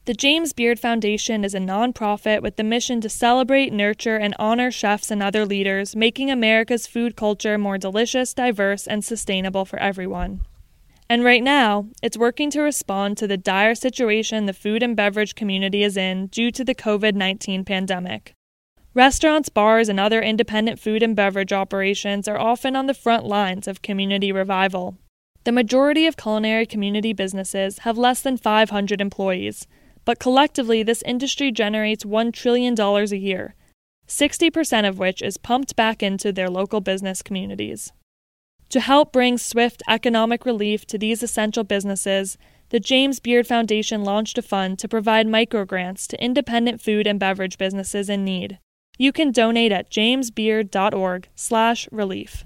The James Beard Foundation is a nonprofit with the mission to celebrate, nurture, and honor chefs and other leaders, making America's food culture more delicious, diverse, and sustainable for everyone. And right now, it's working to respond to the dire situation the food and beverage community is in due to the COVID-19 pandemic. Restaurants, bars, and other independent food and beverage operations are often on the front lines of community revival. The majority of culinary community businesses have less than 500 employees, but collectively this industry generates $1 trillion a year, 60% of which is pumped back into their local business communities. To help bring swift economic relief to these essential businesses, the James Beard Foundation launched a fund to provide microgrants to independent food and beverage businesses in need. You can donate at jamesbeard.org/relief.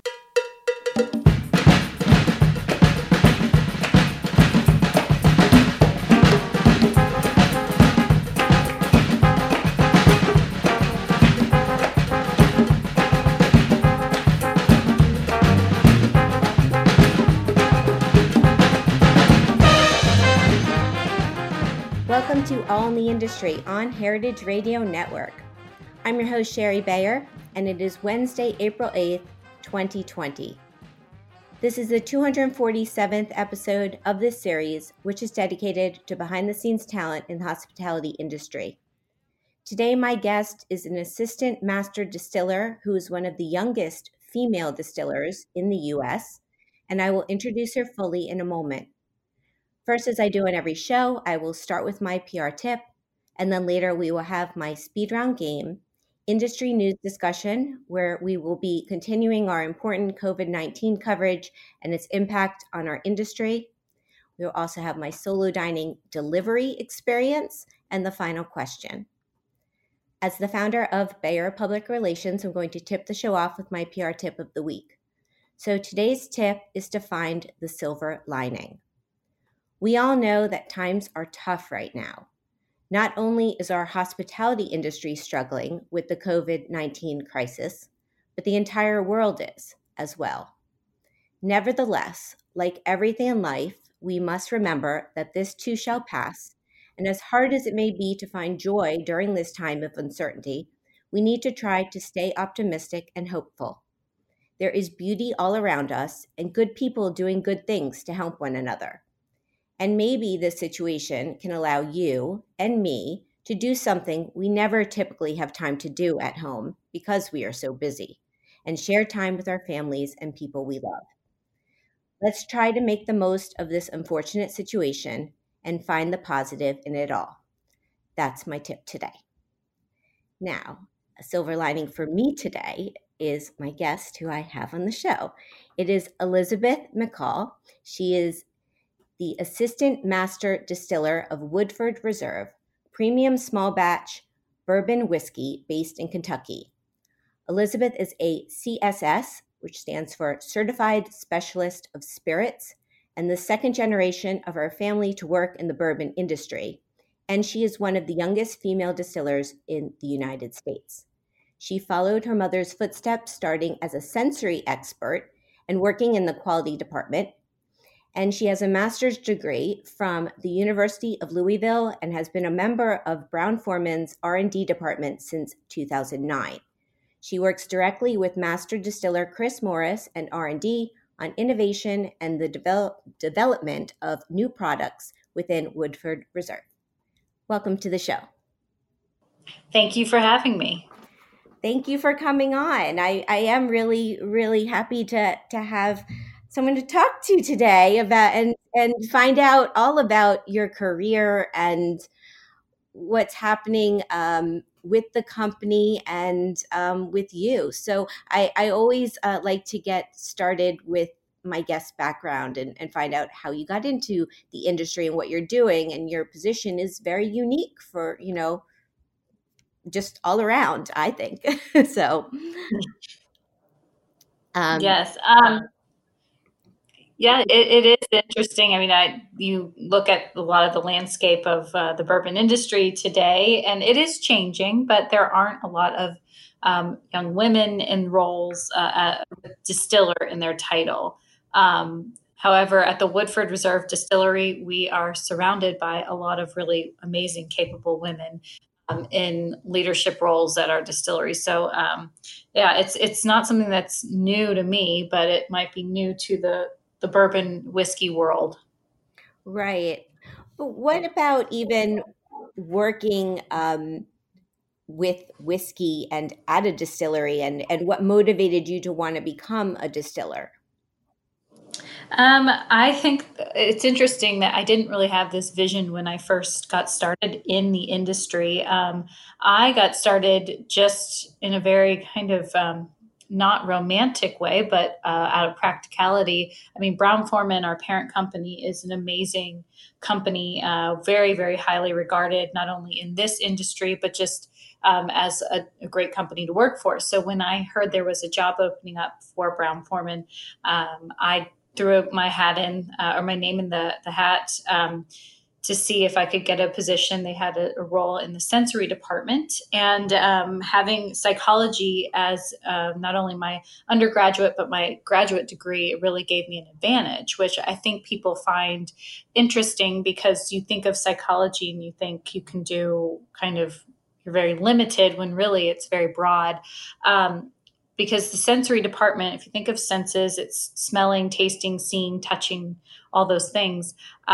Welcome to All in the Industry on Heritage Radio Network. I'm your host, Sherry Bayer, and it is Wednesday, April 8th, 2020. This is the 247th episode of this series, which is dedicated to behind-the-scenes talent in the hospitality industry. Today, my guest is an assistant master distiller who is one of the youngest female distillers in the U.S., and I will introduce her fully in a moment. First, as I do on every show, I will start with my PR tip, and then later we will have my speed round game, industry news discussion, where we will be continuing our important COVID-19 coverage and its impact on our industry. We will also have my solo dining delivery experience and the final question. As the founder of Bayer Public Relations, I'm going to tip the show off with my PR tip of the week. So today's tip is to find the silver lining. We all know that times are tough right now. Not only is our hospitality industry struggling with the COVID-19 crisis, but the entire world is as well. Nevertheless, like everything in life, we must remember that this too shall pass, and as hard as it may be to find joy during this time of uncertainty, we need to try to stay optimistic and hopeful. There is beauty all around us and good people doing good things to help one another. And maybe this situation can allow you and me to do something we never typically have time to do at home because we are so busy, and share time with our families and people we love. Let's try to make the most of this unfortunate situation and find the positive in it all. That's my tip today. Now, a silver lining for me today is my guest who I have on the show. It is Elizabeth McCall. She is the Assistant Master Distiller of Woodford Reserve, premium small batch bourbon whiskey based in Kentucky. Elizabeth is a CSS, which stands for Certified Specialist of Spirits, and the second generation of her family to work in the bourbon industry, and she is one of the youngest female distillers in the United States. She followed her mother's footsteps, starting as a sensory expert and working in the quality department. And she has a master's degree from the University of Louisville and has been a member of Brown-Forman's R&D department since 2009. She works directly with master distiller Chris Morris and R&D on innovation and the development of new products within Woodford Reserve. Welcome to the show. Thank you for having me. Thank you for coming on. I am really, really happy to have someone to talk to today about and find out all about your career and what's happening with the company and with you. So I always like to get started with my guest's background and find out how you got into the industry and what you're doing. And your position is very unique for, just all around, I think. So. Yes. Yeah, it is interesting. I mean, you look at a lot of the landscape of the bourbon industry today, and it is changing, but there aren't a lot of young women in roles, distiller in their title. However, at the Woodford Reserve Distillery, we are surrounded by a lot of really amazing, capable women in leadership roles at our distillery. So, yeah, it's not something that's new to me, but it might be new to the bourbon whiskey world. Right. But what about even working with whiskey and at a distillery, and what motivated you to want to become a distiller? I think it's interesting that I didn't really have this vision when I first got started in the industry. I got started just in a very kind of not romantic way, but out of practicality. I mean, Brown Forman, our parent company, is an amazing company, very, very highly regarded, not only in this industry, but just as a great company to work for. So when I heard there was a job opening up for Brown Forman, I threw my hat in or my name in the hat to see if I could get a position. They had a role in the sensory department, and having psychology as not only my undergraduate but my graduate degree, it really gave me an advantage, which I think people find interesting because you think of psychology and you think you can do kind of, you're very limited when really it's very broad. Because the sensory department, if you think of senses, it's smelling, tasting, seeing, touching, all those things.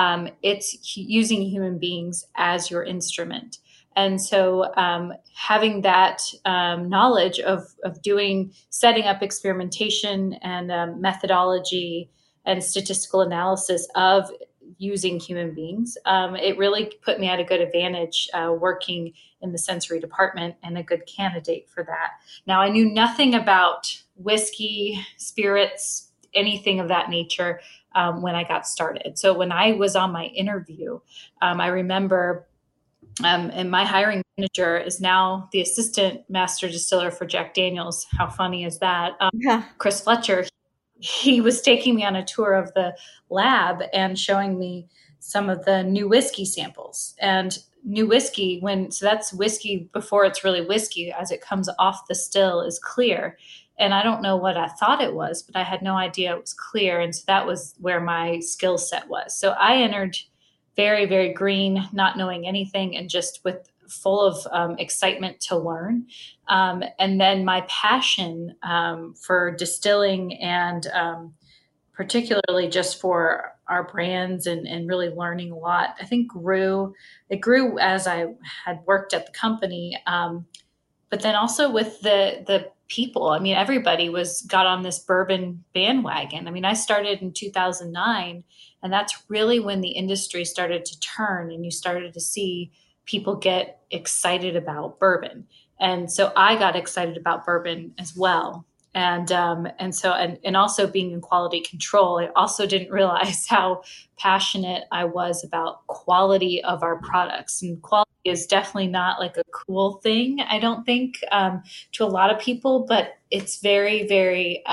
It's using human beings as your instrument. And so having that knowledge of setting up experimentation and methodology and statistical analysis of using human beings, it really put me at a good advantage working in the sensory department and a good candidate for that. Now, I knew nothing about whiskey, spirits, anything of that nature when I got started. So when I was on my interview, I remember, and my hiring manager is now the assistant master distiller for Jack Daniels. How funny is that? Yeah. Chris Fletcher, he was taking me on a tour of the lab and showing me some of the new whiskey samples. And new whiskey, so that's whiskey before it's really whiskey, as it comes off the still, is clear. And I don't know what I thought it was, but I had no idea it was clear. And so that was where my skill set was. So I entered very, very green, not knowing anything, and just with full of excitement to learn. And then my passion for distilling and particularly just for our brands and really learning a lot, I think it grew as I had worked at the company. But then also with the people, I mean, everybody got on this bourbon bandwagon. I mean, I started in 2009, and that's really when the industry started to turn and you started to see people get excited about bourbon. And so I got excited about bourbon as well. And also being in quality control, I also didn't realize how passionate I was about quality of our products. And quality is definitely not like a cool thing, I don't think, to a lot of people, but it's very, very,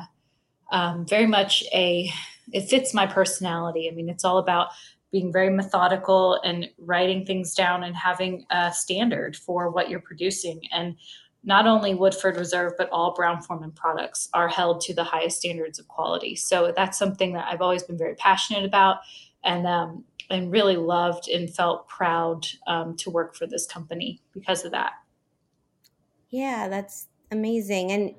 very much it fits my personality. I mean, it's all about being very methodical and writing things down and having a standard for what you're producing. And not only Woodford Reserve, but all Brown Forman products are held to the highest standards of quality. So that's something that I've always been very passionate about, and really loved and felt proud to work for this company because of that. Yeah, that's amazing. And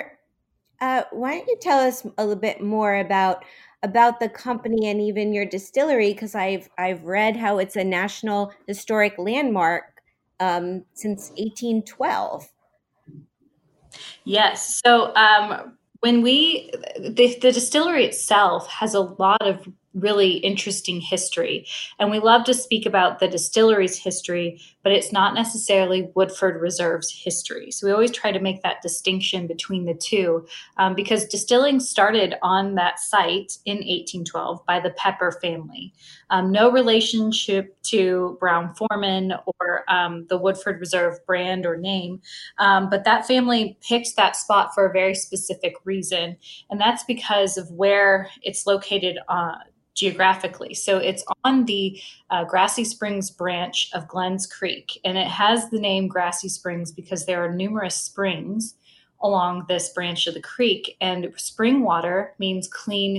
why don't you tell us a little bit more about the company and even your distillery? Because I've read how it's a National Historic Landmark since 1812. Yes. So when the distillery itself has a lot of really interesting history, and we love to speak about the distillery's history, but it's not necessarily Woodford Reserve's history. So we always try to make that distinction between the two, because distilling started on that site in 1812 by the Pepper family. No relationship to Brown Forman or the Woodford Reserve brand or name, but that family picked that spot for a very specific reason, and that's because of where it's located geographically. So it's on the Grassy Springs branch of Glens Creek, and it has the name Grassy Springs because there are numerous springs along this branch of the creek, and spring water means clean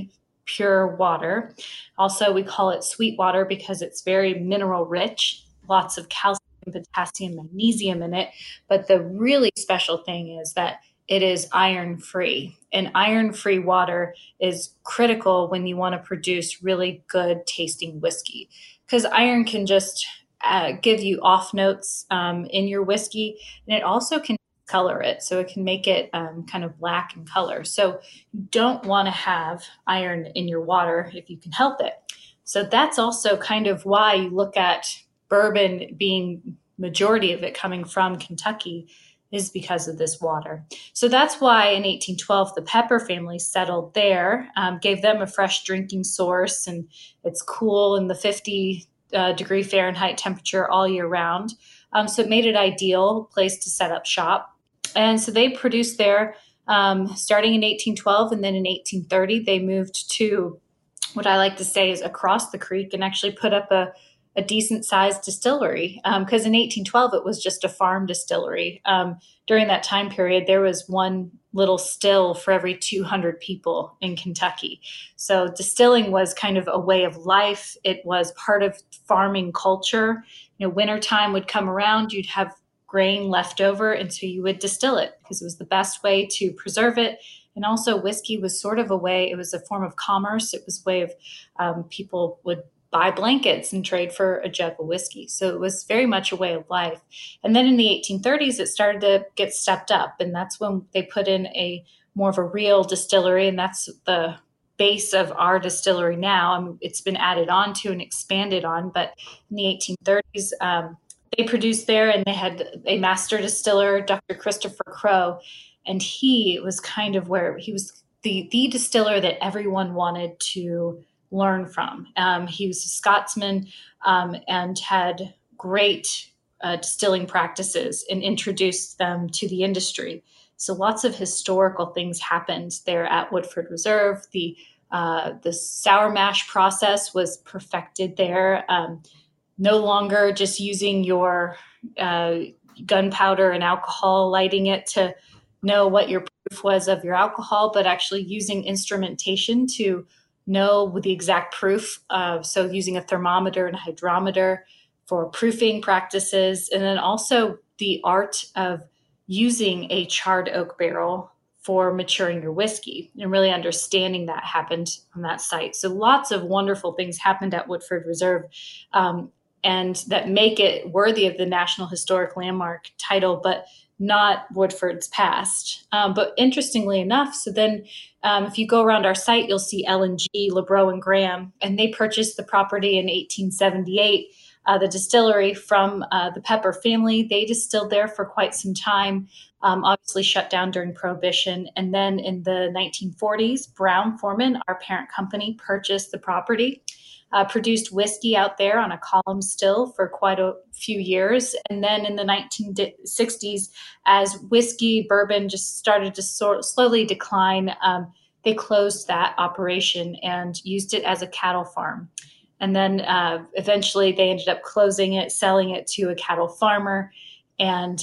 pure water. Also, we call it sweet water because it's very mineral rich, lots of calcium, potassium, magnesium in it. But the really special thing is that it is iron free. And iron free water is critical when you want to produce really good tasting whiskey, because iron can just give you off notes in your whiskey, and it also can color it. So it can make it kind of black in color. So you don't want to have iron in your water if you can help it. So that's also kind of why you look at bourbon being majority of it coming from Kentucky, is because of this water. So that's why in 1812, the Pepper family settled there, gave them a fresh drinking source, and it's cool in the 50 degree Fahrenheit temperature all year round. So it made it ideal place to set up shop. And so they produced there starting in 1812, and then in 1830, they moved to what I like to say is across the creek, and actually put up a decent sized distillery, because in 1812 it was just a farm distillery. During that time period, there was one little still for every 200 people in Kentucky. So distilling was kind of a way of life. It was part of farming culture. Wintertime would come around, you'd have grain left over, and so you would distill it because it was the best way to preserve it. And also whiskey was sort of a way, it was a form of commerce. It was a way of people would buy blankets and trade for a jug of whiskey. So it was very much a way of life. And then in the 1830s, it started to get stepped up. And that's when they put in a more of a real distillery. And that's the base of our distillery now. It's been added on to and expanded on. But in the 1830s, they produced there, and they had a master distiller, Dr. Christopher Crowe. And he was kind of where he was the distiller that everyone wanted to learn from. He was a Scotsman and had great distilling practices and introduced them to the industry. So lots of historical things happened there at Woodford Reserve. The sour mash process was perfected there. No longer just using your gunpowder and alcohol, lighting it to know what your proof was of your alcohol, but actually using instrumentation to know the exact proof. So using a thermometer and a hydrometer for proofing practices. And then also the art of using a charred oak barrel for maturing your whiskey, and really understanding that happened on that site. So lots of wonderful things happened at Woodford Reserve, and that make it worthy of the National Historic Landmark title, but not Woodford's past. But interestingly enough, so then if you go around our site, you'll see L&G, LeBreau and Graham, and they purchased the property in 1878, the distillery from the Pepper family. They distilled there for quite some time, obviously shut down during Prohibition. And then in the 1940s, Brown-Forman, our parent company, purchased the property. Produced whiskey out there on a column still for quite a few years. And then in the 1960s, as whiskey, bourbon just started to slowly decline, they closed that operation and used it as a cattle farm. And then eventually they ended up closing it, selling it to a cattle farmer, and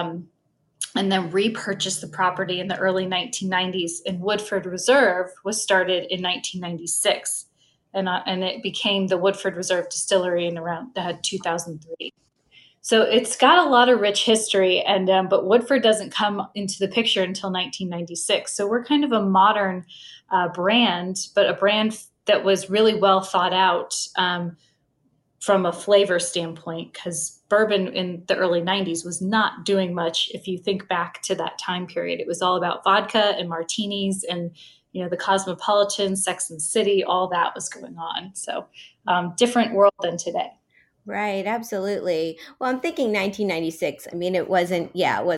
then repurchased the property in the early 1990s. And Woodford Reserve was started in 1996. And it became the Woodford Reserve Distillery in around 2003. So it's got a lot of rich history, and but Woodford doesn't come into the picture until 1996. So we're kind of a modern brand, but a brand that was really well thought out from a flavor standpoint, because bourbon in the early 90s was not doing much. If you think back to that time period, it was all about vodka and martinis and the Cosmopolitan, Sex and the City, all that was going on. So different world than today. Right. Absolutely. Well, I'm thinking 1996. I mean, it wasn't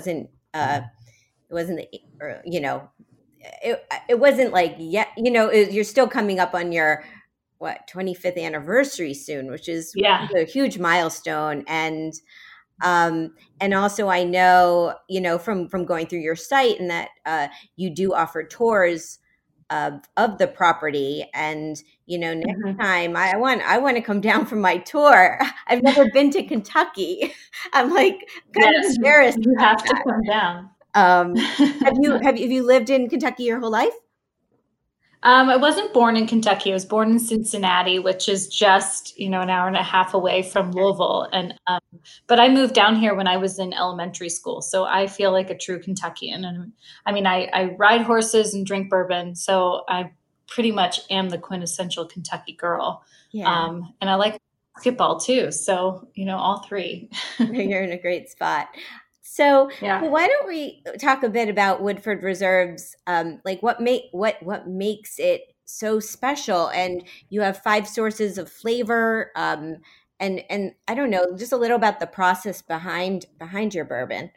like yet, you're still coming up on your 25th anniversary soon, which is a huge milestone. And also I know, from going through your site, and that you do offer tours of the property, and next time I want to come down for my tour. I've never been to Kentucky. I'm like kind of embarrassed. You have to come down. Have you lived in Kentucky your whole life? I wasn't born in Kentucky. I was born in Cincinnati, which is just, an hour and a half away from Louisville. But I moved down here when I was in elementary school. So I feel like a true Kentuckian. And I mean, I ride horses and drink bourbon. So I pretty much am the quintessential Kentucky girl. Yeah. And I like basketball too. So, all three. You're in a great spot. So Yeah. why don't we talk a bit about Woodford Reserves? Like what makes it so special? And you have 5 sources of flavor. And I don't know, just a little about the process behind your bourbon.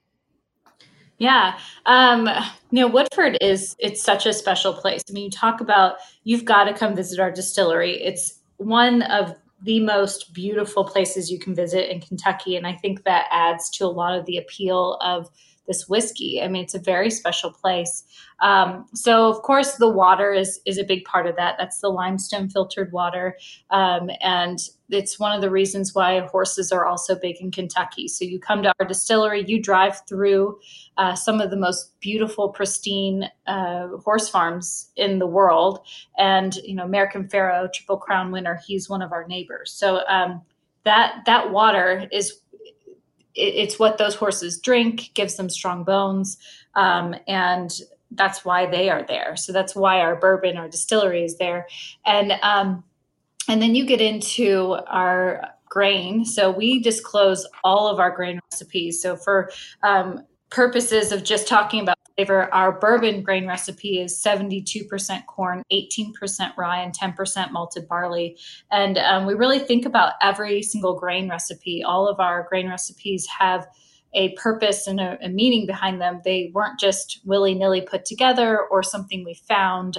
Yeah. Woodford it's such a special place. I mean, you talk about, you've got to come visit our distillery. It's one of the most beautiful places you can visit in Kentucky. And I think that adds to a lot of the appeal of this whiskey. I mean, it's a very special place. So of course the water is a big part of that. That's the limestone filtered water. And it's one of the reasons why horses are also big in Kentucky. So you come to our distillery, you drive through some of the most beautiful, pristine horse farms in the world. And, American Pharoah, Triple Crown winner, he's one of our neighbors. So that water it's what those horses drink, gives them strong bones. And that's why they are there. So that's why our bourbon, our distillery is there. And then you get into our grain. So we disclose all of our grain recipes. So for purposes of just talking about flavor, our bourbon grain recipe is 72% corn, 18% rye, and 10% malted barley. And we really think about every single grain recipe. All of our grain recipes have a purpose and a meaning behind them. They weren't just willy-nilly put together or something we found.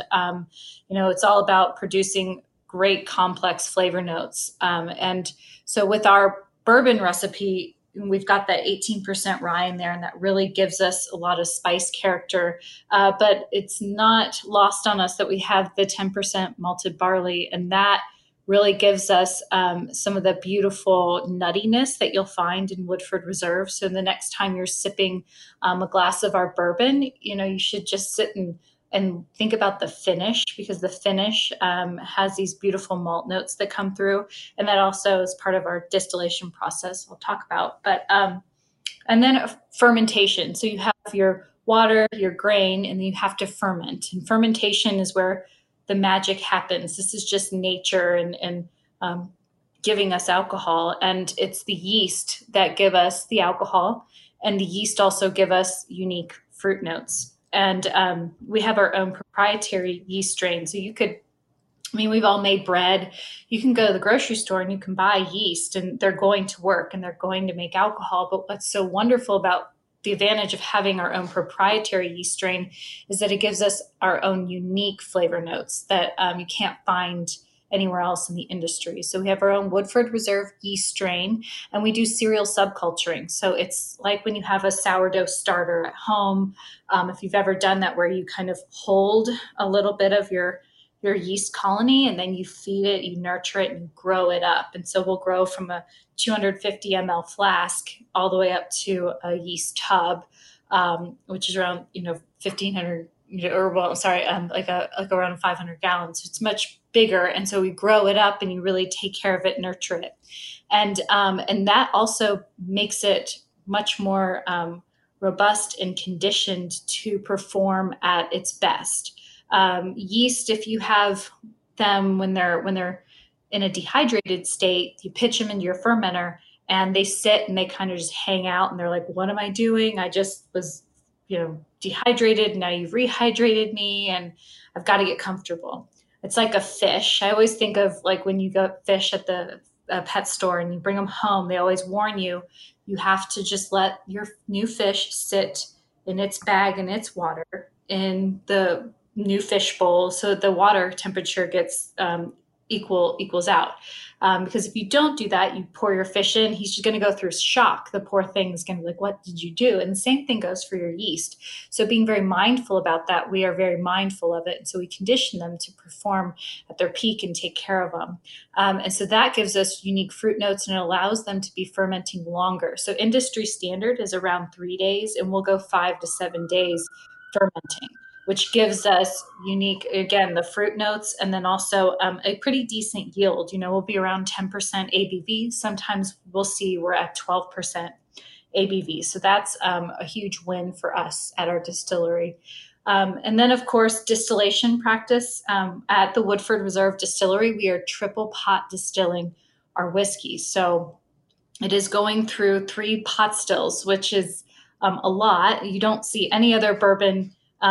It's all about producing great complex flavor notes. And so with our bourbon recipe, we've got that 18% rye in there, and that really gives us a lot of spice character. But it's not lost on us that we have the 10% malted barley, and that really gives us some of the beautiful nuttiness that you'll find in Woodford Reserve. So the next time you're sipping a glass of our bourbon, you should just sit and think about the finish, because the finish has these beautiful malt notes that come through. And that also is part of our distillation process we'll talk about. But and then fermentation. So you have your water, your grain, and then you have to ferment. And fermentation is where the magic happens. This is just nature and giving us alcohol. And it's the yeast that give us the alcohol. And the yeast also give us unique fruit notes. And we have our own proprietary yeast strain. So we've all made bread. You can go to the grocery store and you can buy yeast, and they're going to work and they're going to make alcohol. But what's so wonderful about the advantage of having our own proprietary yeast strain is that it gives us our own unique flavor notes that you can't find anywhere else in the industry. So we have our own Woodford Reserve yeast strain, and we do cereal subculturing. So it's like when you have a sourdough starter at home, if you've ever done that, where you kind of hold a little bit of your yeast colony and then you feed it, you nurture it, and you grow it up. And so we'll grow from a 250 ml flask all the way up to a yeast tub, which is around 1,500 like around 500 gallons. So it's much bigger, and so we grow it up, and you really take care of it, nurture it, and that also makes it much more robust and conditioned to perform at its best. Yeast, if you have them when they're in a dehydrated state, you pitch them into your fermenter, and they sit and they kind of just hang out, and they're like, "What am I doing? I just was, dehydrated. Now you've rehydrated me, and I've got to get comfortable." It's like a fish. I always think of like when you go fish at the pet store and you bring them home, they always warn you, you have to just let your new fish sit in its bag and its water in the new fish bowl so the water temperature gets equals out. Because if you don't do that, you pour your fish in, he's just going to go through shock. The poor thing is going to be like, "What did you do?" And the same thing goes for your yeast. So being very mindful about that, we are very mindful of it. And so we condition them to perform at their peak and take care of them. And so that gives us unique fruit notes, and it allows them to be fermenting longer. So industry standard is around 3 days, and we'll go 5 to 7 days fermenting. which gives us unique, again, the fruit notes, and then also a pretty decent yield. We'll be around 10% ABV. Sometimes we'll see we're at 12% ABV. So that's a huge win for us at our distillery. And then, of course, distillation practice. At the Woodford Reserve Distillery, we are triple pot distilling our whiskey. So it is going through 3 pot stills, which is a lot. You don't see any other bourbon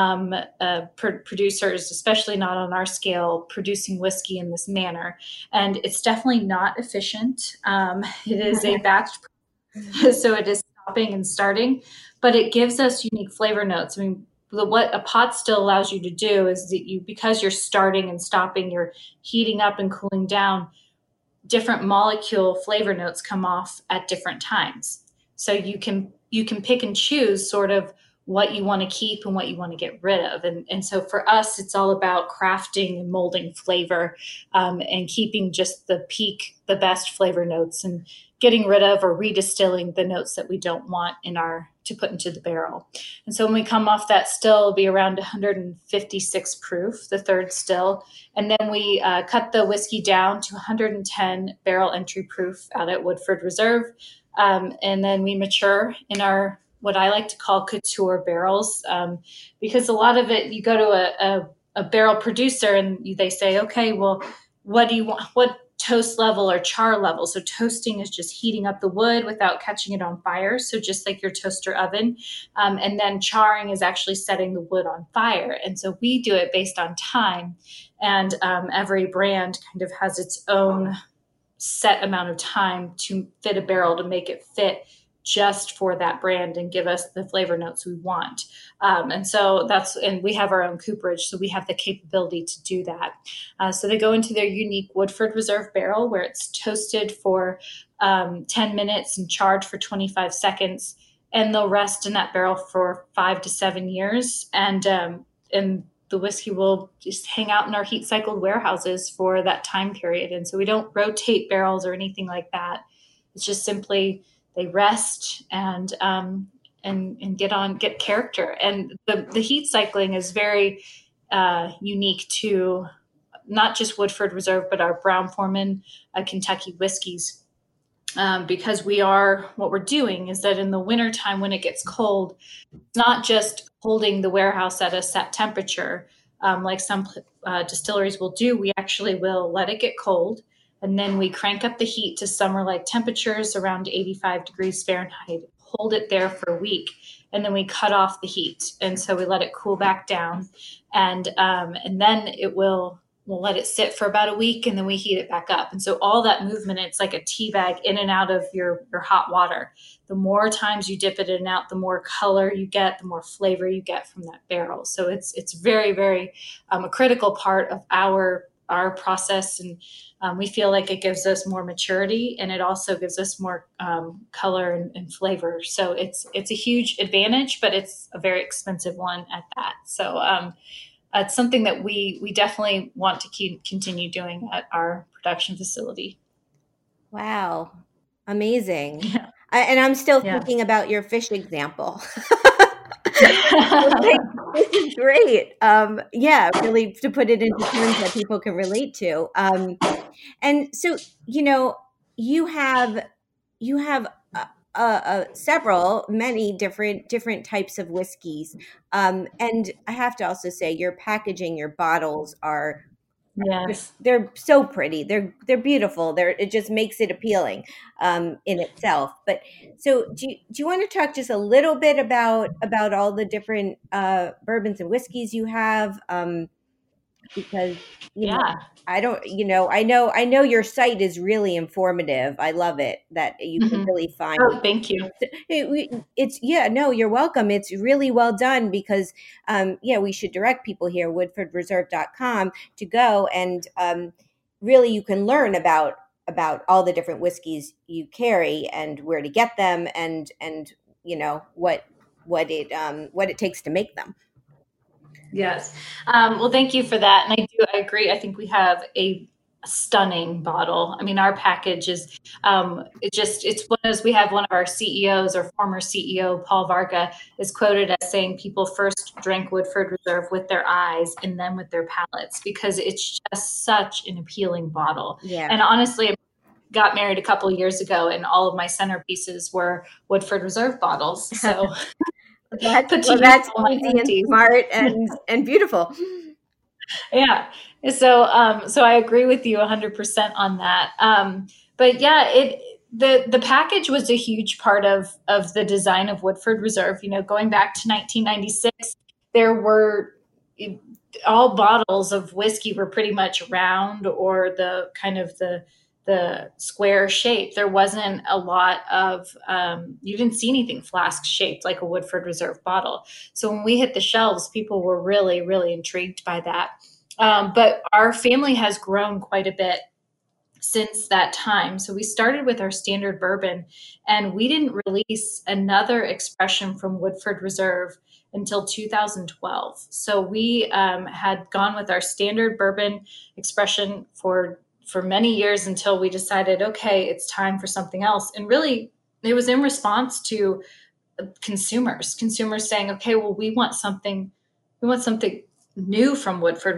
producers, especially not on our scale, producing whiskey in this manner. And it's definitely not efficient. It is a batch, so it is stopping and starting, but it gives us unique flavor notes. I mean, what a pot still allows you to do is that because you're starting and stopping, you're heating up and cooling down, different molecule flavor notes come off at different times. So you can pick and choose sort of what you want to keep and what you want to get rid of. And so for us, it's all about crafting and molding flavor, and keeping just the best flavor notes, and getting rid of or redistilling the notes that we don't want to put into the barrel. And so when we come off that still, it'll be around 156 proof, the third still. And then we cut the whiskey down to 110 barrel entry proof out at Woodford Reserve. And then we mature in our, what I like to call couture barrels, because a lot of it, you go to a barrel producer and they say, okay, well, what do you want? What toast level or char level? So toasting is just heating up the wood without catching it on fire. So just like your toaster oven. And then charring is actually setting the wood on fire. And so we do it based on time. And every brand kind of has its own set amount of time to fit a barrel to make it fit just for that brand and give us the flavor notes we want. And we have our own cooperage, so we have the capability to do that. So they go into their unique Woodford Reserve barrel where it's toasted for 10 minutes and charred for 25 seconds. And they'll rest in that barrel for 5 to 7 years. And the whiskey will just hang out in our heat cycled warehouses for that time period. And so we don't rotate barrels or anything like that. It's just simply they rest and get character. And the heat cycling is very unique to not just Woodford Reserve, but our Brown-Forman Kentucky whiskeys. Because what we're doing is that in the wintertime when it gets cold, it's not just holding the warehouse at a set temperature like some distilleries will do. We actually will let it get cold, and then we crank up the heat to summer-like temperatures around 85 degrees Fahrenheit, hold it there for a week, and then we cut off the heat. And so we let it cool back down, and then we'll let it sit for about a week, and then we heat it back up. And so all that movement, it's like a tea bag in and out of your hot water. The more times you dip it in and out, the more color you get, the more flavor you get from that barrel. So it's very, very a critical part of our process. And we feel like it gives us more maturity, and it also gives us more color and flavor. So it's a huge advantage, but it's a very expensive one at that. So it's something that we definitely want to continue doing at our production facility. Wow. Amazing. Yeah. And I'm still thinking about your fish example. This is great. Really to put it into terms that people can relate to. And so, you have many different types of whiskeys. And I have to also say your packaging, your bottles are, yes, they're so pretty. They're beautiful. It just makes it appealing in itself. But so do you want to talk just a little bit about all the different bourbons and whiskeys you have? Because I know your site is really informative. I love it that you can really find. Oh, thank you. You're welcome. It's really well done because we should direct people here, woodfordreserve.com, to go and really you can learn about all the different whiskeys you carry and where to get them and what it takes to make them. Yes. Well, thank you for that. And I agree. I think we have a stunning bottle. I mean, our package is it's one of those. We have one of our CEOs, or former CEO Paul Varga, is quoted as saying people first drink Woodford Reserve with their eyes and then with their palates, because it's just such an appealing bottle. Yeah. And honestly, I got married a couple of years ago, and all of my centerpieces were Woodford Reserve bottles. So that's easy and smart and beautiful. Yeah. So, so I agree with you 100% on that. But yeah, the package was a huge part of the design of Woodford Reserve. You know, going back to 1996, there were all bottles of whiskey were pretty much round, or the kind of the square shape. There wasn't a lot of, you didn't see anything flask shaped like a Woodford Reserve bottle. So when we hit the shelves, people were really, really intrigued by that. But our family has grown quite a bit since that time. So we started with our standard bourbon, and we didn't release another expression from Woodford Reserve until 2012. So we had gone with our standard bourbon expression for many years, until we decided, okay, it's time for something else. And really, it was in response to consumers saying, okay, well, we want something new from Woodford.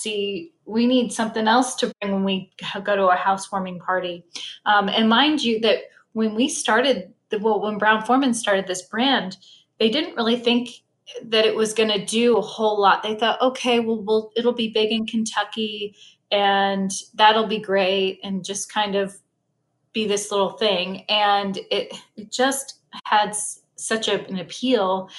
We need something else to bring when we go to a housewarming party. And mind you that when we started, when Brown-Forman started this brand, they didn't really think that it was going to do a whole lot. They thought, okay, well, it'll be big in Kentucky, and that'll be great, and just kind of be this little thing. And it just had such an appeal,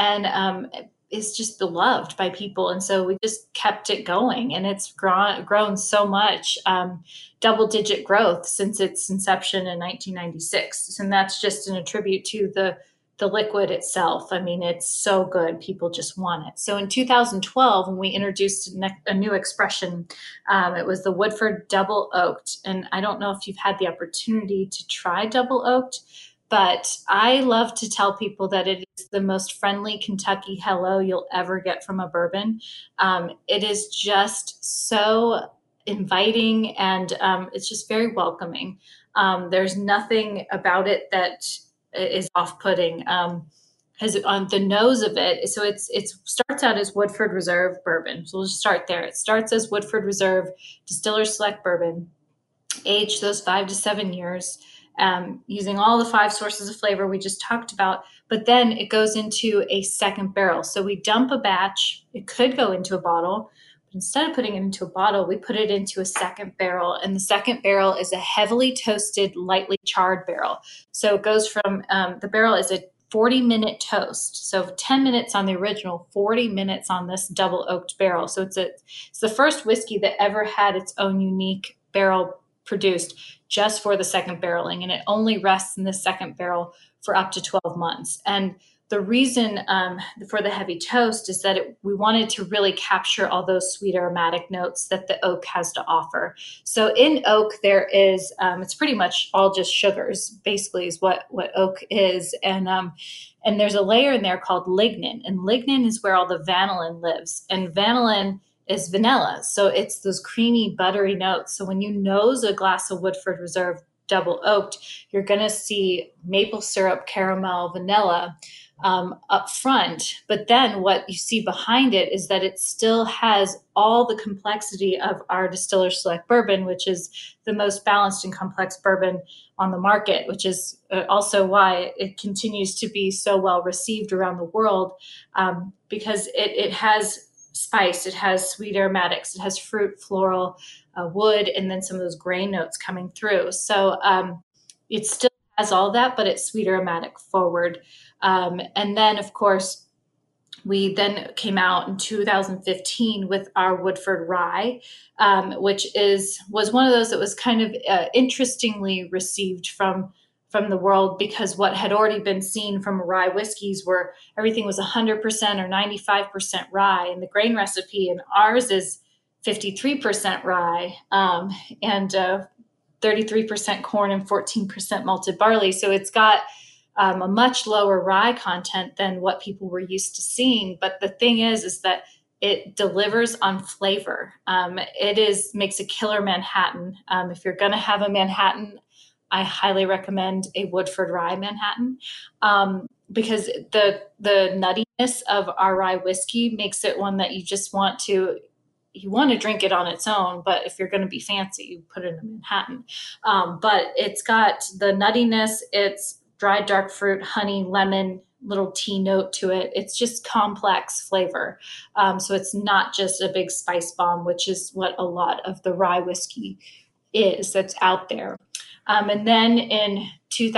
and is just beloved by people. And so we just kept it going, and it's grown so much, double-digit growth since its inception in 1996. And that's just an attribute to the liquid itself. I mean, it's so good. People just want it. So in 2012, when we introduced a new expression, it was the Woodford Double Oaked. And I don't know if you've had the opportunity to try Double Oaked, but I love to tell people that it is the most friendly Kentucky hello you'll ever get from a bourbon. It is just so inviting, and it's just very welcoming. There's nothing about it that is off-putting. Has on the nose of it, so it starts out as Woodford Reserve bourbon. So we'll just start there. It starts as Woodford Reserve Distiller's Select bourbon, aged those 5 to 7 years, using all the 5 sources of flavor we just talked about. But then it goes into a second barrel. So we dump a batch. It could go into a bottle. Instead of putting it into a bottle, we put it into a second barrel. And the second barrel is a heavily toasted, lightly charred barrel. So it goes from, the barrel is a 40-minute toast. So 10 minutes on the original, 40 minutes on this double oaked barrel. So it's the first whiskey that ever had its own unique barrel produced just for the second barreling. And it only rests in the second barrel for up to 12 months. And the reason for the heavy toast is that we wanted to really capture all those sweet aromatic notes that the oak has to offer. So in oak, there is, it's pretty much all just sugars, basically, is what oak is. And there's a layer in there called lignin. And lignin is where all the vanillin lives. And vanillin is vanilla. So it's those creamy, buttery notes. So when you nose a glass of Woodford Reserve double oaked, you're going to see maple syrup, caramel, vanilla up front. But then what you see behind it is that it still has all the complexity of our Distiller's Select bourbon, which is the most balanced and complex bourbon on the market, which is also why it continues to be so well received around the world, because it has spice, it has sweet aromatics, it has fruit, floral, wood, and then some of those grain notes coming through. So it still has all that, but it's sweet aromatic forward. And then, of course, we then came out in 2015 with our Woodford Rye, which was one of those that was kind of interestingly received from the world, because what had already been seen from rye whiskeys where everything was 100% or 95% rye, and the grain recipe, and ours is 53% rye, and 33% corn and 14% malted barley. So it's got a much lower rye content than what people were used to seeing. But the thing is that it delivers on flavor. Makes a killer Manhattan. If you're going to have a Manhattan, I highly recommend a Woodford Rye Manhattan, because the nuttiness of our rye whiskey makes it one that you want to drink it on its own, but if you're going to be fancy, you put it in a Manhattan. But it's got the nuttiness, it's dried dark fruit, honey, lemon, little tea note to it. It's just complex flavor. So it's not just a big spice bomb, which is what a lot of the rye whiskey is that's out there. And then in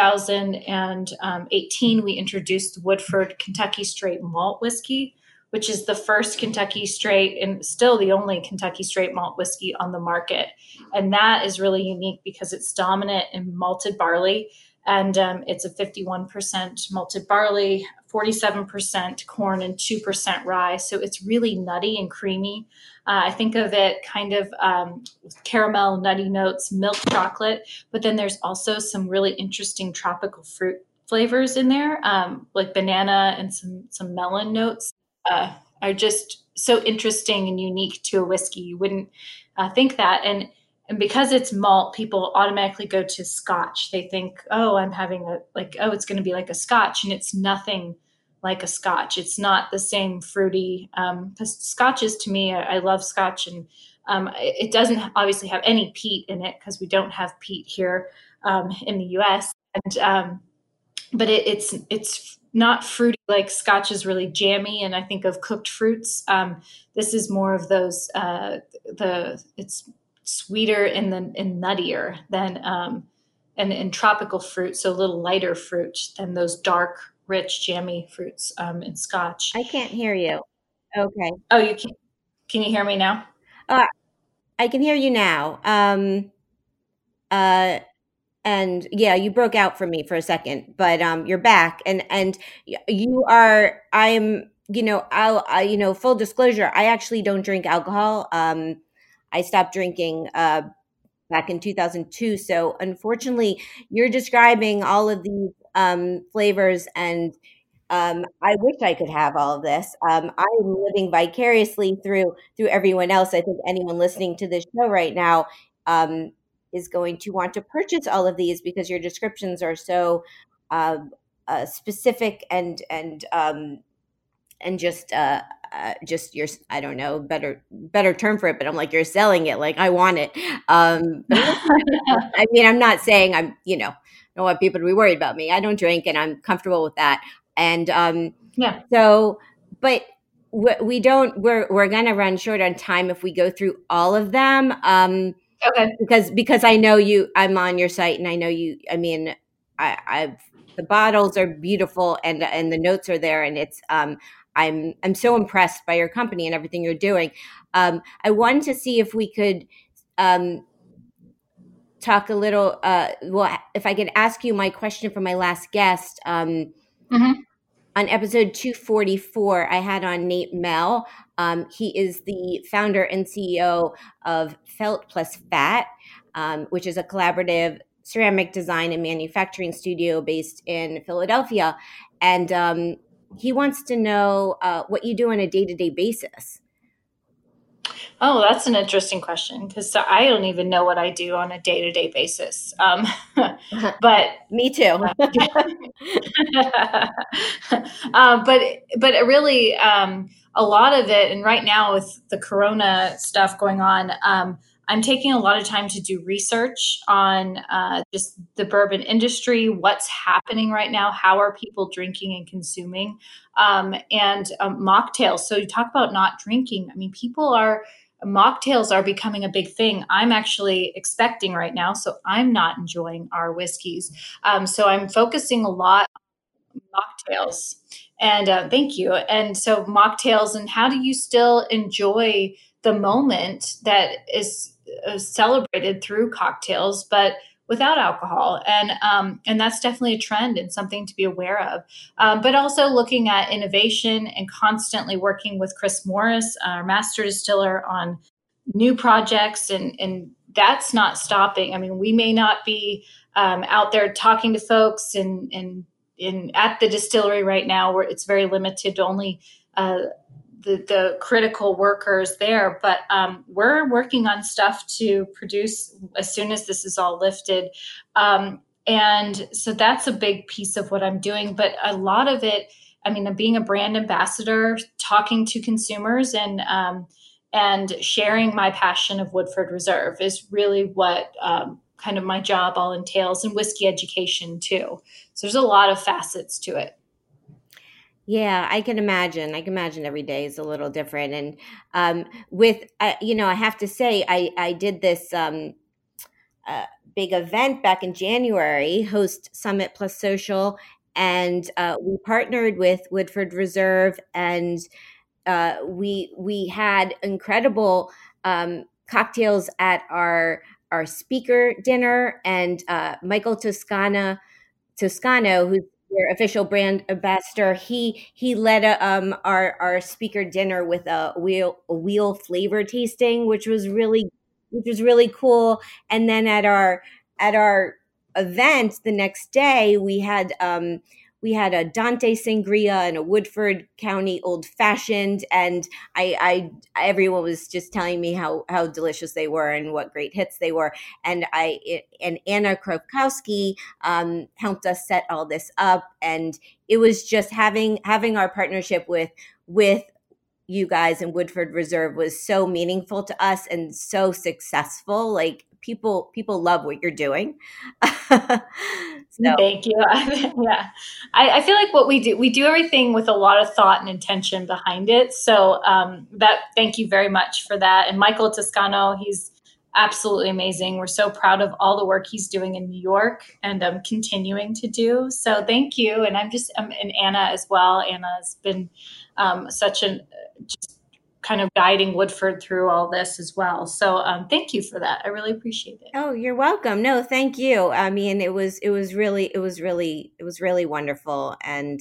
2018, we introduced the Woodford Kentucky Straight Malt Whiskey, which is the first Kentucky Straight and still the only Kentucky Straight Malt whiskey on the market. And that is really unique because it's dominant in malted barley. And it's a 51% malted barley, 47% corn, and 2% rye. So it's really nutty and creamy. I think of it kind of caramel, nutty notes, milk chocolate, but then there's also some really interesting tropical fruit flavors in there, like banana and some melon notes. Are just so interesting and unique to a whiskey. You wouldn't think that. And because it's malt, people automatically go to Scotch. They think, oh, it's going to be like a Scotch. And it's nothing like a Scotch. It's not the same fruity, because Scotch is, to me, I love Scotch. And it doesn't obviously have any peat in it because we don't have peat here in the US. And but it's not fruity like Scotch is really jammy, and I think of cooked fruits. This is more of those. It's sweeter and nuttier than and tropical fruit, so a little lighter fruit than those dark, rich, jammy fruits in Scotch. I can't hear you. Okay. Oh, you can. Can you hear me now? I can hear you now. And yeah, you broke out for me for a second, but you're back, and you are. I'm. Full disclosure, I actually don't drink alcohol. I stopped drinking back in 2002. So unfortunately, you're describing all of these flavors, and I wish I could have all of this. I am living vicariously through everyone else. I think anyone listening to this show right now is going to want to purchase all of these because your descriptions are so specific and just your, I don't know, better term for it, but I'm like, you're selling it like I want it. I mean, I'm not saying I don't want people to be worried about me. I don't drink and I'm comfortable with that. And Yeah. so, but we're going to run short on time if we go through all of them. Okay. Because I know I'm on your site and I know you, I mean, the bottles are beautiful and the notes are there, and it's, I'm so impressed by your company and everything you're doing. I wanted to see if we could talk a little. If I could ask you my question from my last guest. On episode 244, I had on Nate Mell. He is the founder and CEO of Felt Plus Fat, which is a collaborative ceramic design and manufacturing studio based in Philadelphia. And he wants to know what you do on a day-to-day basis. Oh, that's an interesting question because I don't even know what I do on a day-to-day basis. But me too. But really, a lot of it, and right now with the Corona stuff going on, I'm taking a lot of time to do research on just the bourbon industry, what's happening right now, how are people drinking and consuming, and mocktails. So you talk about not drinking. I mean, mocktails are becoming a big thing. I'm actually expecting right now, so I'm not enjoying our whiskeys. So I'm focusing a lot on mocktails. And thank you. And so mocktails, and how do you still enjoy the moment that is celebrated through cocktails, but without alcohol? And that's definitely a trend and something to be aware of. But also looking at innovation and constantly working with Chris Morris, our master distiller, on new projects, and that's not stopping. I mean, we may not be out there talking to folks and at the distillery right now, where it's very limited to only the critical workers there. But we're working on stuff to produce as soon as this is all lifted. And so that's a big piece of what I'm doing. But a lot of it, I mean, being a brand ambassador, talking to consumers and sharing my passion of Woodford Reserve is really what kind of my job all entails, and whiskey education too. So there's a lot of facets to it. Yeah, I can imagine. I can imagine every day is a little different. And with, I have to say, I did this big event back in January, Host Summit Plus Social, and we partnered with Woodford Reserve, and we had incredible cocktails at our speaker dinner, and Michael Toscano, who's your official brand ambassador, he led our speaker dinner with a wheel flavor tasting, which was really cool. And then at our event the next day, we had a Dante Sangria and a Woodford County Old Fashioned, and everyone was just telling me how delicious they were and what great hits they were. And Anna Kropkowski helped us set all this up, and it was just having our partnership with you guys and Woodford Reserve was so meaningful to us and so successful. Like people love what you're doing. So. Thank you. Yeah, I feel like what we do everything with a lot of thought and intention behind it. So thank you very much for that. And Michael Toscano, he's absolutely amazing. We're so proud of all the work he's doing in New York and continuing to do. So thank you. And and Anna as well. Anna has been such just kind of guiding Woodford through all this as well. So thank you for that. I really appreciate it. Oh, you're welcome. No, thank you. I mean, it was really wonderful. And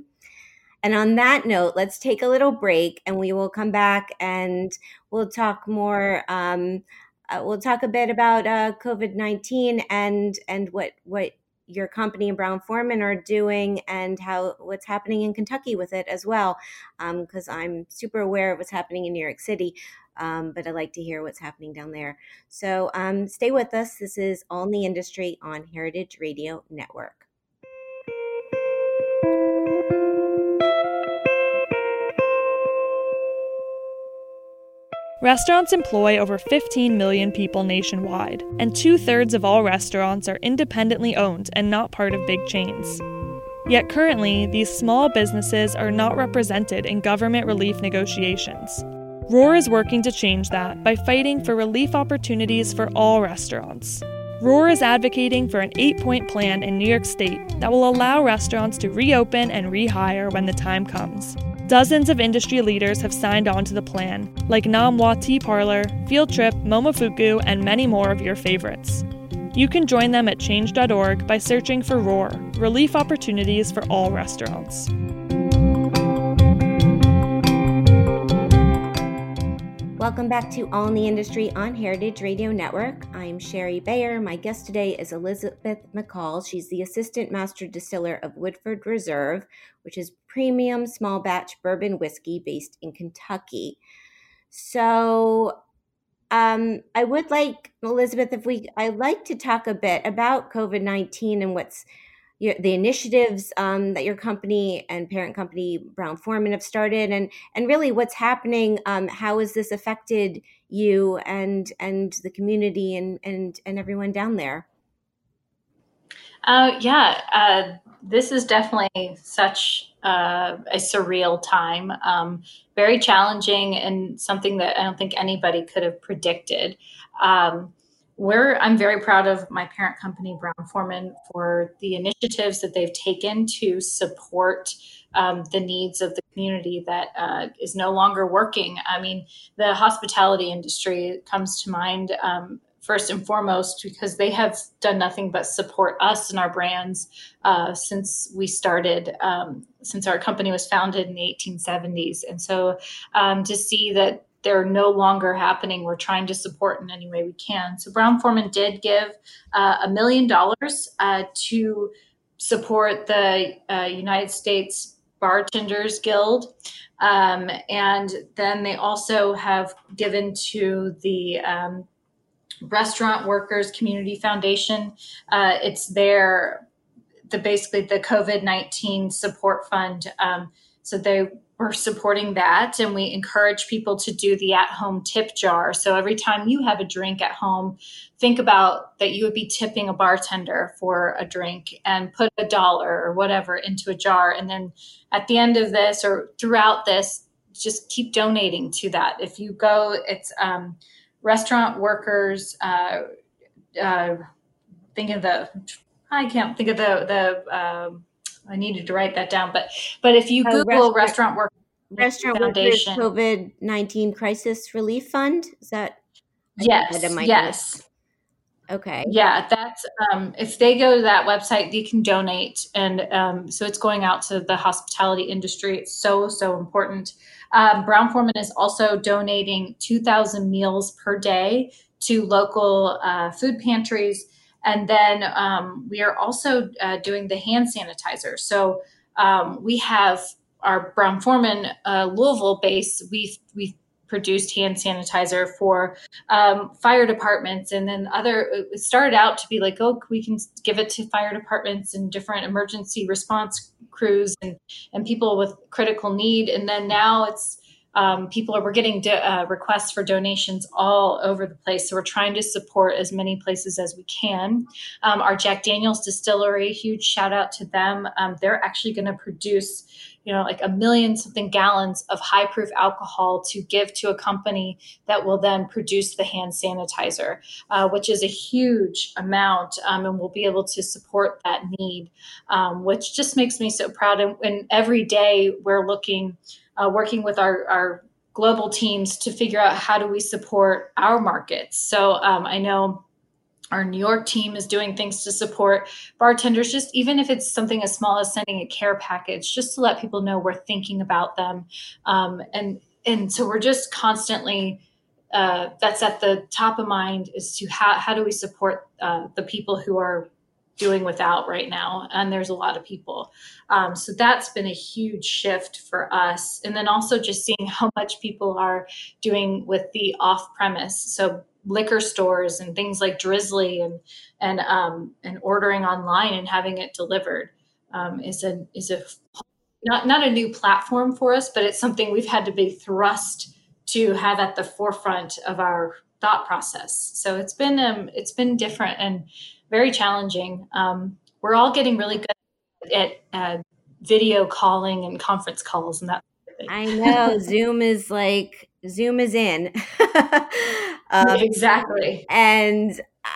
on that note, let's take a little break, and we will come back and we'll talk more. We'll talk a bit about COVID-19 and what your company and Brown-Forman are doing, and what's happening in Kentucky with it as well, because I'm super aware of what's happening in New York City, but I like to hear what's happening down there. So stay with us. This is All in the Industry on Heritage Radio Network. Restaurants employ over 15 million people nationwide, and 2/3 of all restaurants are independently owned and not part of big chains. Yet currently, these small businesses are not represented in government relief negotiations. ROAR is working to change that by fighting for relief opportunities for all restaurants. ROAR is advocating for an 8-point plan in New York State that will allow restaurants to reopen and rehire when the time comes. Dozens of industry leaders have signed on to the plan, like Nam Wa Tea Parlor, Field Trip, Momofuku, and many more of your favorites. You can join them at change.org by searching for ROAR, Relief Opportunities for All Restaurants. Welcome back to All in the Industry on Heritage Radio Network. I'm Sherry Bayer. My guest today is Elizabeth McCall. She's the Assistant Master Distiller of Woodford Reserve, which is premium small batch bourbon whiskey based in Kentucky. So I would like, Elizabeth, I'd like to talk a bit about COVID-19 and what's the initiatives that your company and parent company Brown-Forman have started, and really what's happening. How has this affected you and the community and everyone down there? This is definitely such a surreal time, very challenging, and something that I don't think anybody could have predicted. I'm very proud of my parent company, Brown-Forman, for the initiatives that they've taken to support the needs of the community that is no longer working. I mean, the hospitality industry comes to mind first and foremost, because they have done nothing but support us and our brands since we started, since our company was founded in the 1870s. And so to see that they're no longer happening, we're trying to support in any way we can. So Brown-Forman did give $1 million to support the United States Bartenders Guild. And then they also have given to the Restaurant Workers Community Foundation. It's basically the COVID-19 support fund. So they were supporting that, and we encourage people to do the at-home tip jar. So every time you have a drink at home, think about that you would be tipping a bartender for a drink, and put $1 or whatever into a jar. And then at the end of this or throughout this, just keep donating to that. If you go, it's Restaurant Workers, I can't think of I needed to write that down, but if you Google Restaurant Workers Foundation, COVID-19 Crisis Relief Fund, is that? Yes. Okay. Yeah, that's if they go to that website, they can donate, and so it's going out to the hospitality industry. It's so important. Brown-Forman is also donating 2,000 meals per day to local food pantries. And then we are also doing the hand sanitizer. So we have our Brown-Forman Louisville base. We've produced hand sanitizer for fire departments, and then it started out to be like, we can give it to fire departments and different emergency response crews and people with critical need. And then now it's we're getting requests for donations all over the place. So we're trying to support as many places as we can. Our Jack Daniel's distillery, huge shout out to them. They're actually going to produce, like 1 million something gallons of high proof alcohol to give to a company that will then produce the hand sanitizer, which is a huge amount. And we'll be able to support that need, which just makes me so proud. And every day we're working with our global teams to figure out how do we support our markets. So I know our New York team is doing things to support bartenders, just even if it's something as small as sending a care package, just to let people know we're thinking about them. And so we're just constantly, that's at the top of mind, is to how do we support the people who are doing without right now. And there's a lot of people. So that's been a huge shift for us. And then also just seeing how much people are doing with the off-premise. So liquor stores and things like Drizzly and ordering online and having it delivered is not a new platform for us, but it's something we've had to be thrust to have at the forefront of our thought process. So it's been different and very challenging. We're all getting really good at video calling and conference calls and that sort of thing. I know Zoom is in. Exactly. And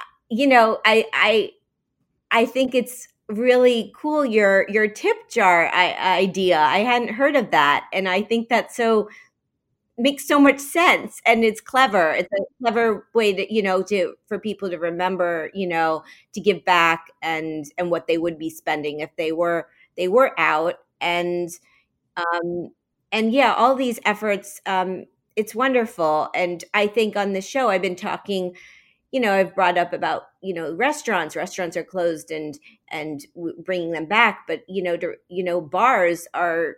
I think it's really cool your tip jar idea. I hadn't heard of that, and I think that makes so much sense, and it's clever. It's a clever way to for people to remember, to give back and what they would be spending if they were out. And yeah, all these efforts, it's wonderful. And I think on the show I've been talking, I've brought up about, restaurants are closed and bringing them back. But, bars are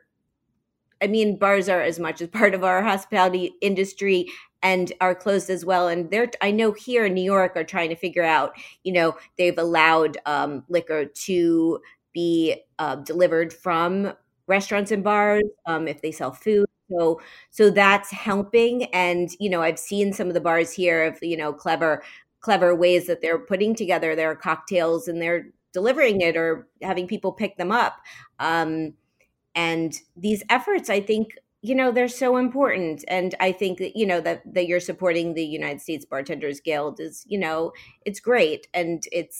as much as part of our hospitality industry and are closed as well. And I know here in New York are trying to figure out, they've allowed liquor to be delivered from restaurants and bars if they sell food. So that's helping. And, I've seen some of the bars here of, clever ways that they're putting together their cocktails and they're delivering it or having people pick them up. And these efforts, I think, they're so important. And I think that, that you're supporting the United States Bartenders Guild is, it's great. And it's,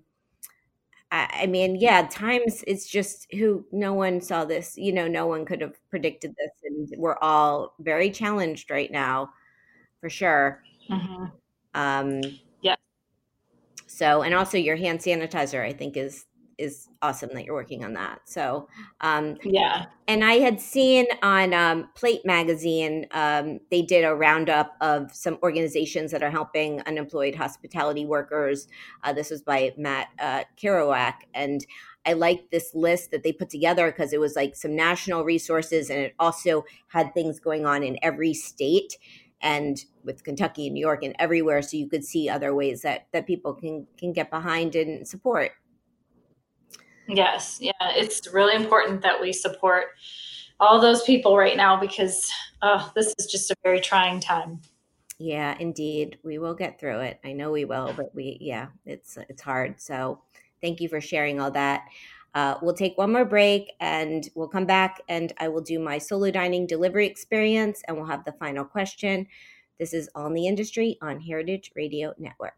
times it's just no one saw this, no one could have predicted this. And we're all very challenged right now, for sure. Mm-hmm. Yeah. So, and also your hand sanitizer, I think is awesome that you're working on that. So, yeah. And I had seen on Plate Magazine, they did a roundup of some organizations that are helping unemployed hospitality workers. This was by Matt Kerouac. And I liked this list that they put together because it was like some national resources, and it also had things going on in every state and with Kentucky and New York and everywhere, so you could see other ways that people can get behind and support. Yes, yeah, it's really important that we support all those people right now because this is just a very trying time. Yeah, indeed. We will get through it. I know we will, but it's hard. So thank you for sharing all that. We'll take one more break and we'll come back and I will do my solo dining delivery experience and we'll have the final question. This is All in the Industry on Heritage Radio Network.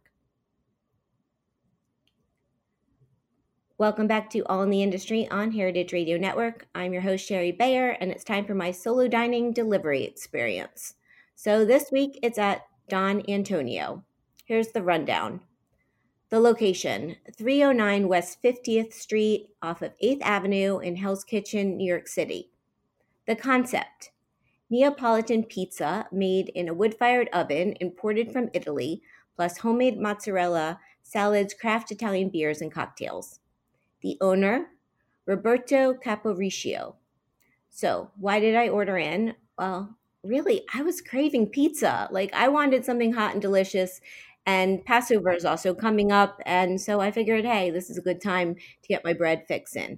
Welcome back to All in the Industry on Heritage Radio Network. I'm your host, Sherry Bayer, and it's time for my solo dining delivery experience. So this week it's at Don Antonio. Here's the rundown. The location, 309 West 50th Street off of 8th Avenue in Hell's Kitchen, New York City. The concept, Neapolitan pizza made in a wood-fired oven imported from Italy, plus homemade mozzarella, salads, craft Italian beers, and cocktails. The owner, Roberto Caporiccio. So why did I order in? Well, really, I was craving pizza. Like I wanted something hot and delicious, and Passover is also coming up. And so I figured, hey, this is a good time to get my bread fix in.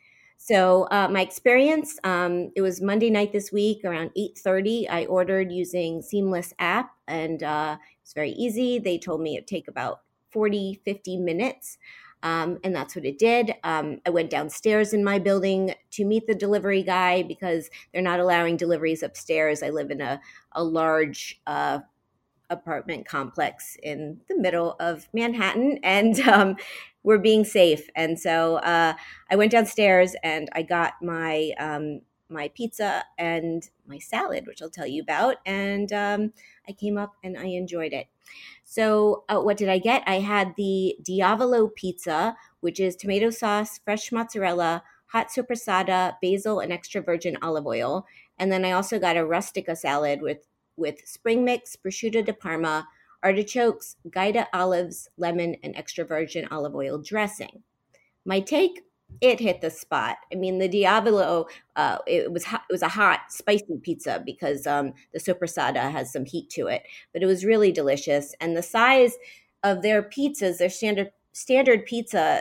So my experience, it was Monday night this week around 8:30. I ordered using Seamless app, and it's very easy. They told me it'd take about 40, 50 minutes. And that's what it did. I went downstairs in my building to meet the delivery guy because they're not allowing deliveries upstairs. I live in a large apartment complex in the middle of Manhattan, and we're being safe. And so I went downstairs and I got my my pizza and my salad, which I'll tell you about. And I came up and I enjoyed it. So what did I get? I had the Diavolo pizza, which is tomato sauce, fresh mozzarella, hot sopressata, basil, and extra virgin olive oil. And then I also got a rustica salad with spring mix, prosciutto di Parma, artichokes, Gaeta olives, lemon, and extra virgin olive oil dressing. My take, it hit the spot. I mean, the Diavolo, it was a hot, spicy pizza because the sopressata has some heat to it, but it was really delicious. And the size of their pizzas, their standard pizza,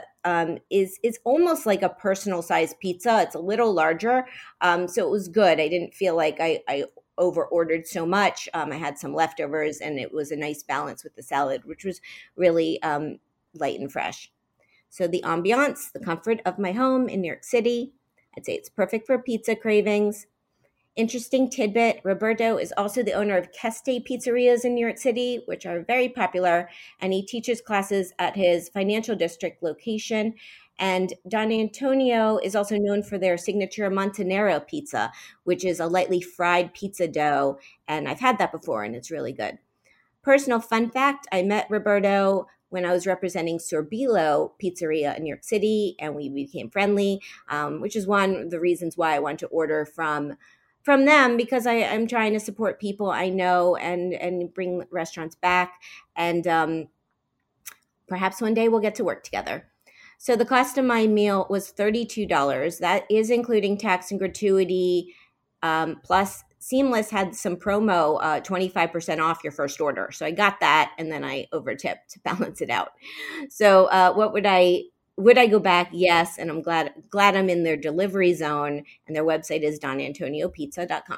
is almost like a personal size pizza. It's a little larger, so it was good. I didn't feel like I over ordered so much. I had some leftovers, and it was a nice balance with the salad, which was really light and fresh. So the ambiance, the comfort of my home in New York City, I'd say it's perfect for pizza cravings. Interesting tidbit, Roberto is also the owner of Keste Pizzerias in New York City, which are very popular, and he teaches classes at his financial district location. And Don Antonio is also known for their signature Montanero pizza, which is a lightly fried pizza dough, and I've had that before, and it's really good. Personal fun fact, I met Roberto when I was representing Sorbilo Pizzeria in New York City, and we became friendly, which is one of the reasons why I want to order from them, because I'm trying to support people I know and bring restaurants back, and perhaps one day we'll get to work together. So the cost of my meal was $32. That is including tax and gratuity, plus Seamless had some promo, 25% off your first order. So I got that, and then I overtipped to balance it out. So what would I go back? Yes, and I'm glad I'm in their delivery zone, and their website is donantoniopizza.com.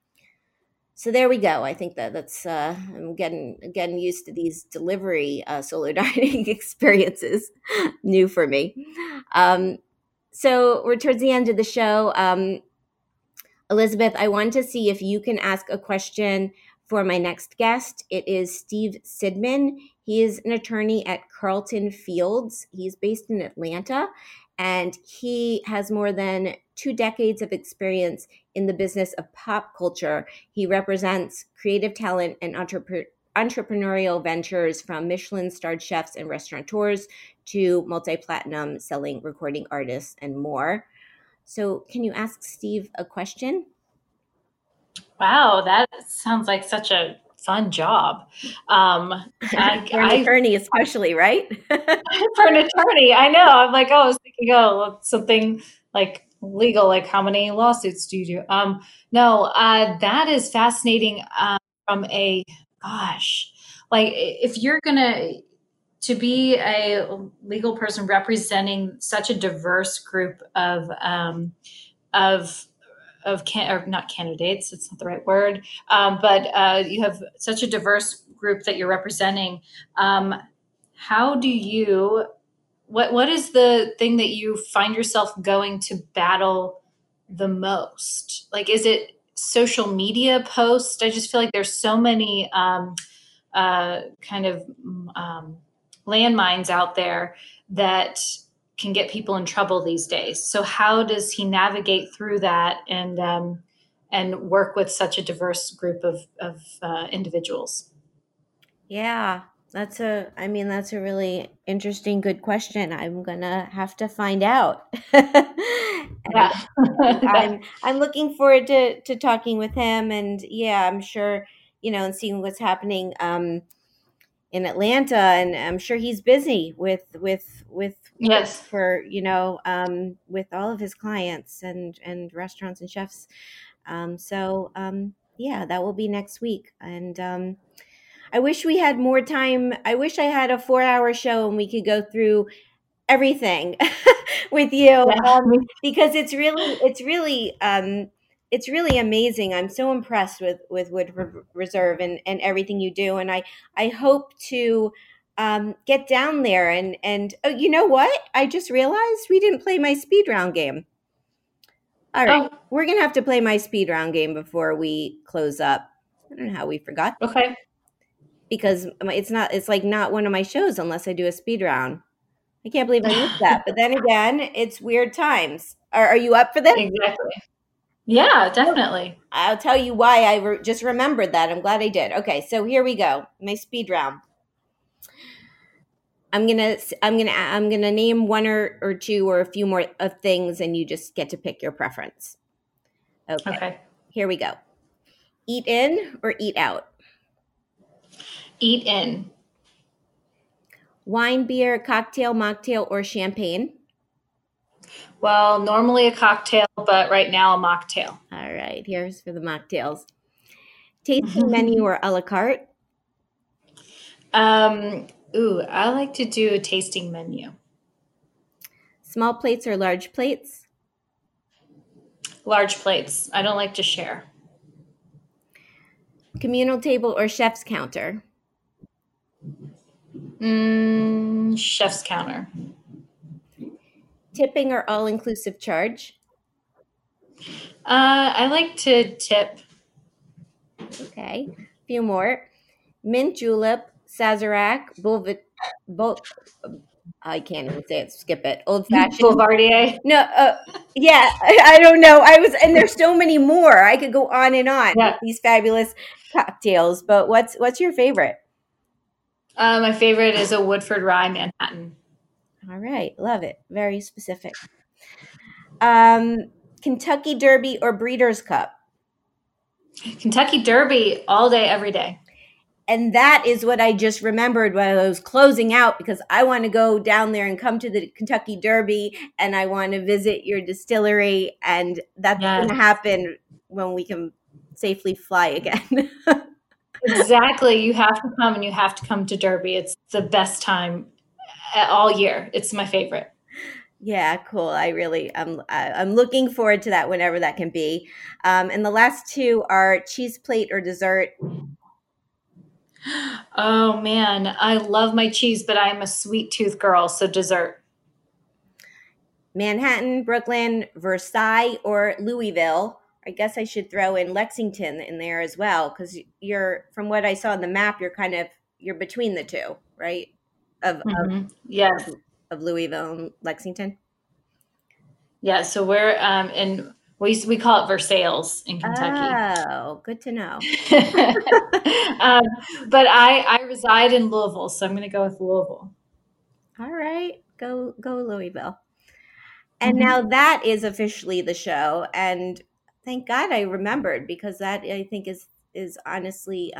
So there we go. I think that's I'm getting used to these delivery solo dining experiences, new for me. So we're towards the end of the show. Elizabeth, I want to see if you can ask a question for my next guest. It is Steve Sidman. He is an attorney at Carlton Fields. He's based in Atlanta, and he has more than 2 decades of experience in the business of pop culture. He represents creative talent and entrepreneurial ventures from Michelin-starred chefs and restaurateurs to multi-platinum selling recording artists and more. So can you ask Steve a question? Wow, that sounds like such a fun job. For an attorney, especially, right? For an attorney, I know. I'm like, oh, I was thinking, oh, something like legal, like how many lawsuits do you do? No, that is fascinating. From a gosh, like if you're gonna to be a legal person representing such a diverse group of or not candidates, it's not the right word, but you have such a diverse group that you're representing. How do you what is the thing that you find yourself going to battle the most? Like, is it social media posts? I just feel like there's so many kind of um, landmines out there that can get people in trouble these days. So how does he navigate through that and work with such a diverse group of individuals? Yeah, that's a really interesting, good question. I'm gonna have to find out. And Yeah. I'm looking forward to talking with him, and yeah, I'm sure, and seeing what's happening in Atlanta, and I'm sure he's busy with work Yes. for, with all of his clients and restaurants and chefs. Yeah, that will be next week. And I wish we had more time. I wish I had a 4-hour show and we could go through everything with you, Yeah. because it's really amazing. I'm so impressed with Woodford Reserve and everything you do, and I hope to get down there and oh, you know what? I just realized we didn't play my speed round game. All right, Oh, we're gonna have to play my speed round game before we close up. I don't know how we forgot, okay. because it's like not one of my shows unless I do a speed round. I can't believe I missed that. But then again, it's weird times. Are you up for this? Exactly. Yeah, definitely. I'll tell you why just remembered that. I'm glad I did. Okay, so here we go. My speed round. I'm gonna name one or two or a few more of things, and you just get to pick your preference. Okay, Okay. here we go. Eat in or eat out? Eat in. Wine, beer, cocktail, mocktail, or champagne? Well, normally a cocktail, but right now a mocktail. All right, here's for the mocktails. Tasting menu or a la carte? I like to do a tasting menu. Small plates or large plates? Large plates. I don't like to share. Communal table or chef's counter? Chef's counter. Tipping or all-inclusive charge? I like to tip. Okay, a few more. Mint julep, Sazerac, I can't even say it. Skip it. Old fashioned. Boulevardier. No, yeah, I don't know. And there's so many more. I could go on and on with these fabulous cocktails. But what's your favorite? My favorite is a Woodford Rye Manhattan. All right, love it. Very specific. Kentucky Derby or Breeders' Cup? Kentucky Derby all day, every day. And that is what I just remembered when I was closing out, because I want to go down there and come to the Kentucky Derby, and I want to visit your distillery, and that's going to happen when we can safely fly again. Exactly. You have to come, and you have to come to Derby. It's the best time all year. It's my favorite. Yeah, cool. I'm looking forward to that whenever that can be. And the last two are cheese plate or dessert. Oh man, I love my cheese, but I'm a sweet tooth girl, so dessert. Manhattan, Brooklyn, Versailles, or Louisville. I guess I should throw in Lexington in there as well, because from what I saw on the map, you're between the two, right? Yes. Of Louisville and Lexington. Yeah, so we're in we call it Versailles in Kentucky. Oh, good to know. But I reside in Louisville, so I'm going to go with Louisville. All right, go Louisville. And now that is officially the show, and thank God I remembered, because that I think is is honestly,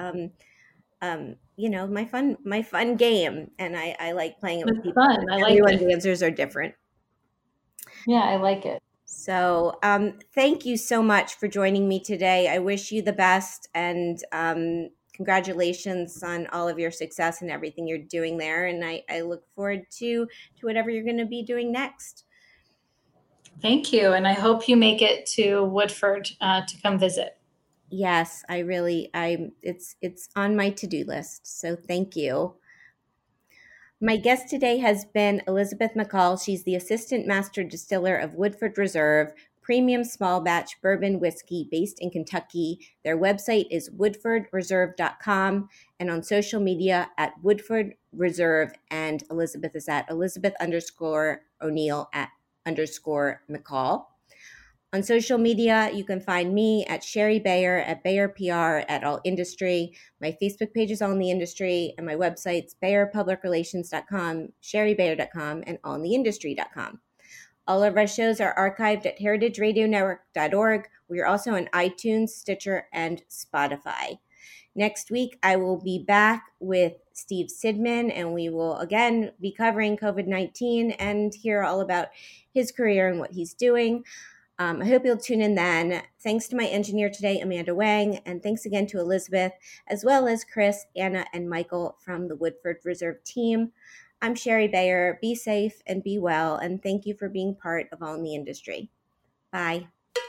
my fun game, and I like playing it with people. Fun. I like Everyone's it. answers are different. Yeah, I like it. So thank you so much for joining me today. I wish you the best, and congratulations on all of your success and everything you're doing there. And I look forward to whatever you're going to be doing next. Thank you. And I hope you make it to Woodford to come visit. Yes, it's on my to-do list. So thank you. My guest today has been Elizabeth McCall. She's the Assistant Master Distiller of Woodford Reserve, premium small batch bourbon whiskey based in Kentucky. Their website is woodfordreserve.com, and on social media at Woodford Reserve, and Elizabeth is at Elizabeth_O'Neill @_McCall. On social media, you can find me at Sherry Bayer at Bayer PR at All Industry. My Facebook page is All in the Industry, and my websites BayerPublicRelations.com, SherryBayer.com, and AllInTheIndustry.com. All of our shows are archived at heritageradionetwork.org. We are also on iTunes, Stitcher, and Spotify. Next week, I will be back with Steve Sidman, and we will again be covering COVID-19 and hear all about his career and what he's doing. I hope you'll tune in then. Thanks to my engineer today, Amanda Wang, and thanks again to Elizabeth, as well as Chris, Anna, and Michael from the Woodford Reserve team. I'm Sherry Bayer. Be safe and be well, and thank you for being part of All in the Industry. Bye.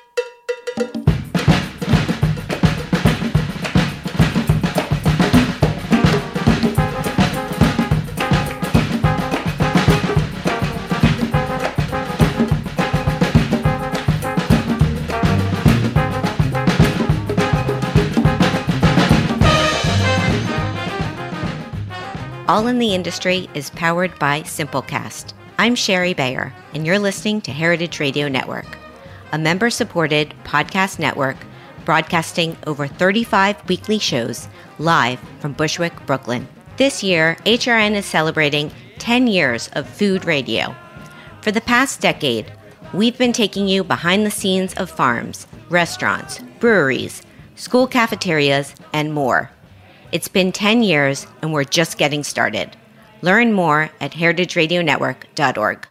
All in the Industry is powered by Simplecast. I'm Sherry Bayer, and you're listening to Heritage Radio Network, a member-supported podcast network broadcasting over 35 weekly shows live from Bushwick, Brooklyn. This year, HRN is celebrating 10 years of food radio. For the past decade, we've been taking you behind the scenes of farms, restaurants, breweries, school cafeterias, and more. It's been 10 years, and we're just getting started. Learn more at heritageradionetwork.org.